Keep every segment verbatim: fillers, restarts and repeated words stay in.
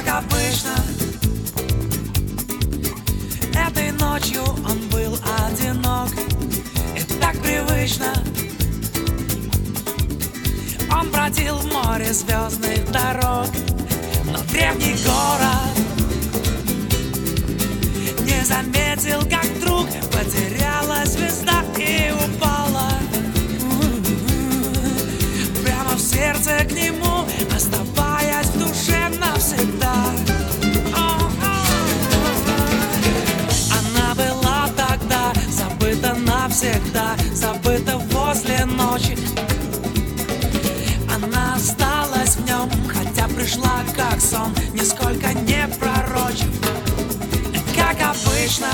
как обычно. Этой ночью он был одинок, и так привычно. Он бродил в море звездных дорог, но древний город не заметил, как вдруг потерялась звезда и упала прямо в сердце к нему, оставаясь в душе навсегда. Она была тогда забыта навсегда, забыта возле ночи. Она осталась в нем, хотя пришла как сон, нисколько не пророчив. Как обычно,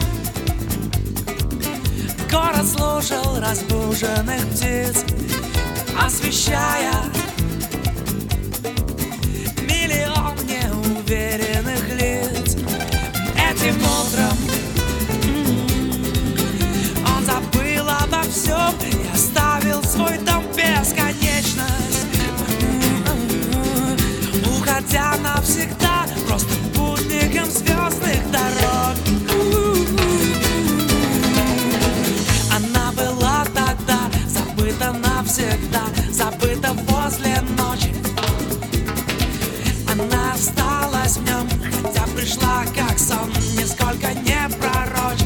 город слушал разбуженных птиц, освещая миллион неуверенных лиц. Этим утром он забыл обо всем и оставил свой дом бесконечность, уходя навсегда, просто путником звездных дорог. Она была тогда забыта навсегда, забыта возле ночи. Она осталась в нем, хотя пришла как сон, нисколько не пророчив.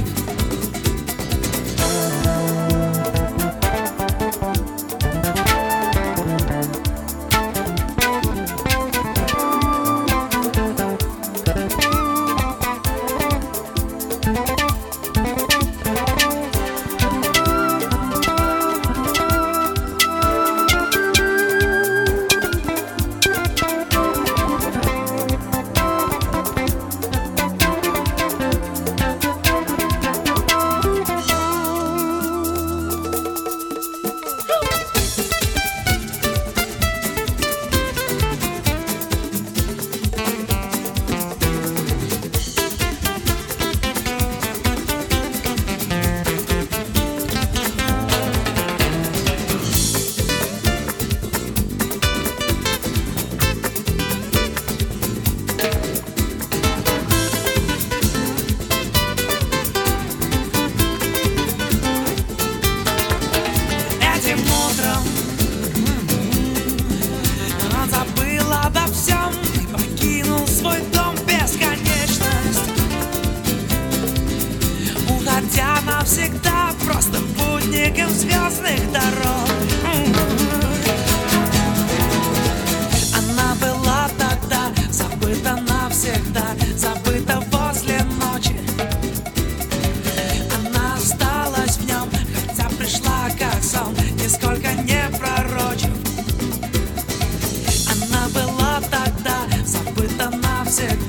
Навсегда, просто путником звездных дорог. Она была тогда забыта навсегда, забыта возле ночи. Она осталась в нем, хотя пришла как сон, нисколько не пророчив. Она была тогда забыта навсегда.